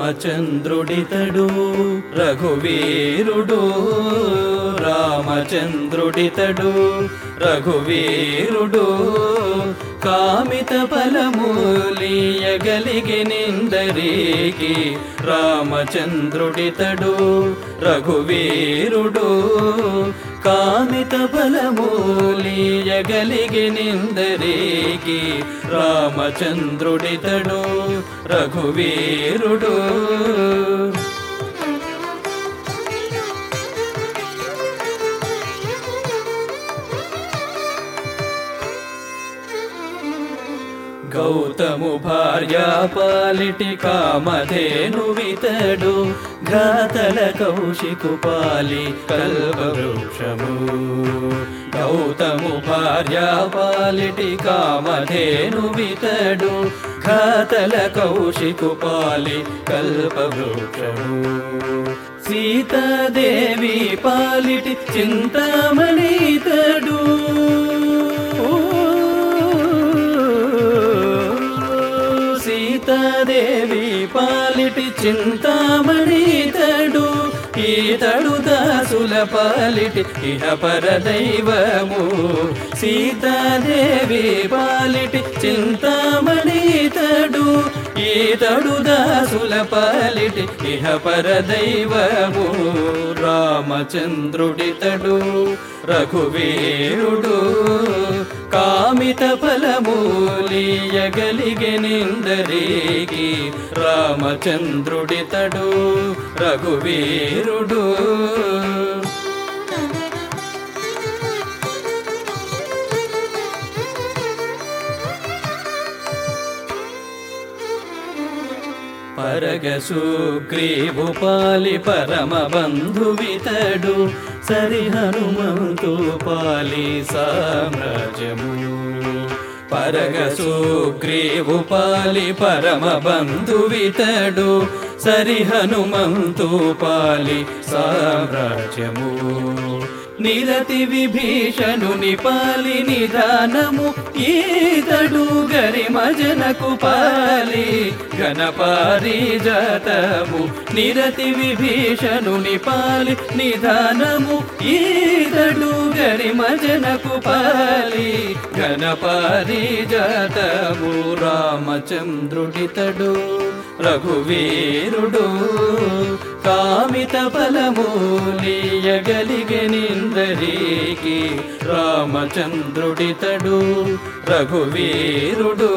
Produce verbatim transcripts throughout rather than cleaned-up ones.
రామచంద్రుడితడు రఘువీరుడు రామచంద్రుడితడు రఘువీరుడు కామిత ఫలములియగలిగినిందరికి రామచంద్రుడితడు రఘువీరుడు కామిత ఫలములియగలిగినిందరికి రామచంద్రుడితడు రఘువీరుడు గౌతము భార్యా పాలిటి కామధేనువితడు ఘాతల కౌశికు పాలి కల్పవృక్షము గౌతము భార్యా పాలిటి కామధేనువితడు ఘాతల కౌశికు పాలి కల్పవృక్షము సీతాదేవి పాలిటి చింతామణితడు సీతాదేవి పాలిటి చింతామణితడు ఈతడు దాసుల పాలిటి ఇహ పరదైవము సీతాదేవి పాలిటి చింతామణితడు ఈతడు దాసుల పాలిటి ఇహ పరదైవము రామచంద్రుడితడు రఘువీరుడు కామిత ఫలములియగలిగినిందరికి రామచంద్రుడితడు రఘువీరుడు పరగ సుగ్రీవు పాలి పరమ బంధువితడు సరి హనుమంతు పాలి సామ్రాజ్యము పరగ సుగ్రీవు పాలి పరమ బంధువితడు సరి హనుమంతు పాలి సామ్రాజ్యము నిరతి విభీషణుని పాలి నిదానము ఈతడు గరిమజనకు పాలి ఘనపారిజాతము నిరతి విభీషణుని పాలి నిదానము ఈతడు గరిమజనకు పాలి ఘనపారిజాతము రామచంద్రుడితడు రఘువీరుడు కామిత ఫలములియగలిగినిందరికి రామచంద్రుడితడు రఘువీరుడు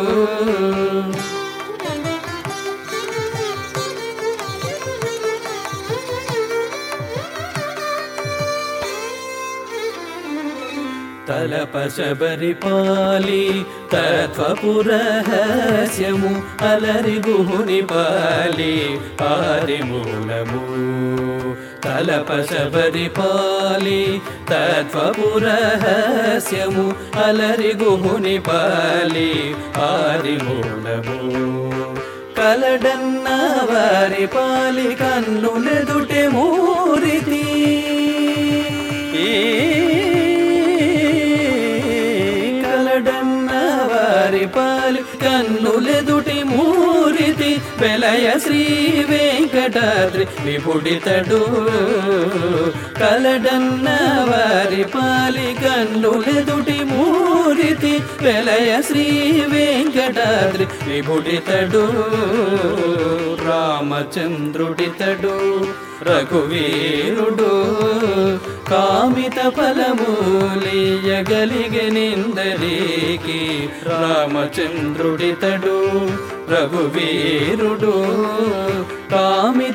తలప శబరి పాలి తత్వపురహస్యము అలరి గుహుని పాలి ఆదిమూలము తలప శబరి పాలి తత్వపురహస్యము అలరి గుహుని పాలి ఆదిమూలము కలడన్న వారి పాలి కన్నులెదుటే మూరితి పాలి కన్నులెదుటి మూరితి వెలయ శ్రీ వెంకటాద్రి విభుడితడు కలడన్న వారి పాలి కన్నులెదుటి మూరితి వెలయ శ్రీ వెంకటాద్రి విభుడితడు రామచంద్రుడితడు రఘువీరుడు కామిత ఫలములియగలిగినిందరికి రామచంద్రుడితడు రఘువీరుడు కామిత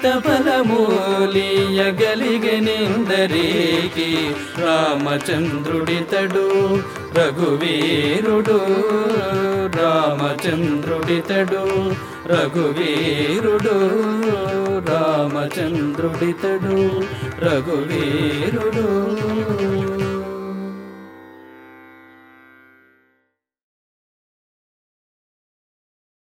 ఫలములియగలిగినిందరికి రామచంద్రుడితడు రఘువీరుడు రామచంద్రుడితడు రఘువీరుడు రామచంద్రుడితడు రఘువీరుడు